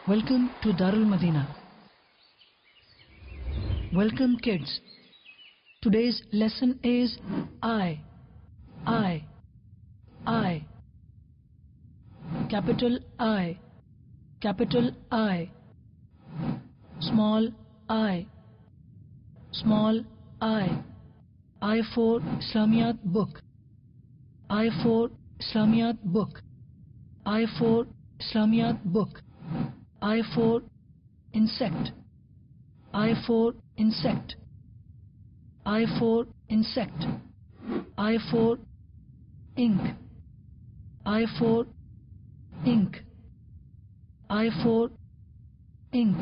Welcome to Darul Madina. Welcome kids. Today's lesson is I. Capital I. Capital I. Small I. Small I. I for Islamiyat book. I for Islamiyat book. I for Islamiyat book. I for insect. I for insect. I for insect. I for ink. I for ink. I for ink.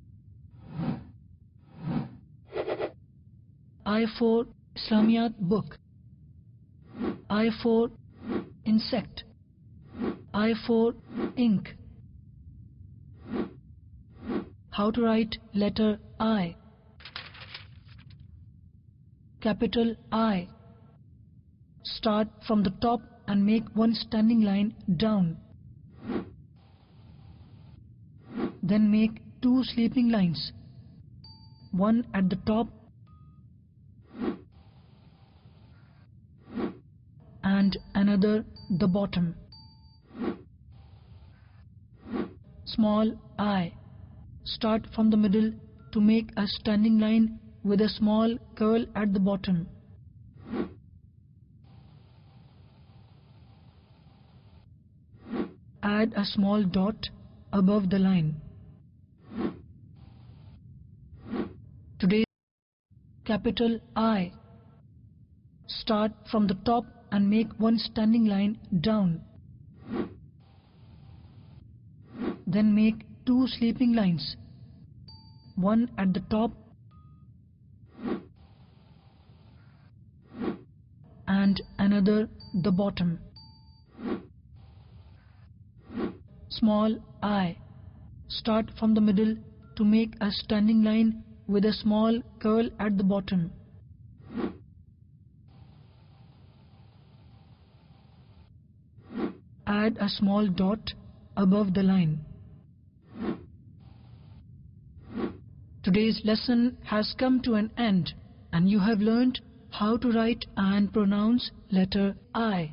I for Islamiyat book. I for insect. I for ink. How to write letter I? Capital I. Start from the top and make one standing line down. Then make two sleeping lines, one at the top and another the bottom. Small I. Start from the middle to make a standing line with a small curl at the bottom. Add a small dot above the line. Today, capital I. Start from the top and make one standing line down. Then make two sleeping lines, one at the top and another the bottom. Small I. Start from the middle to make a standing line with a small curl at the bottom. Add a small dot above the line. Today's lesson has come to an end and you have learned how to write and pronounce letter I.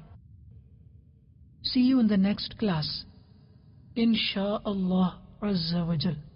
See you in the next class. Insha'Allah Azza wa Jal.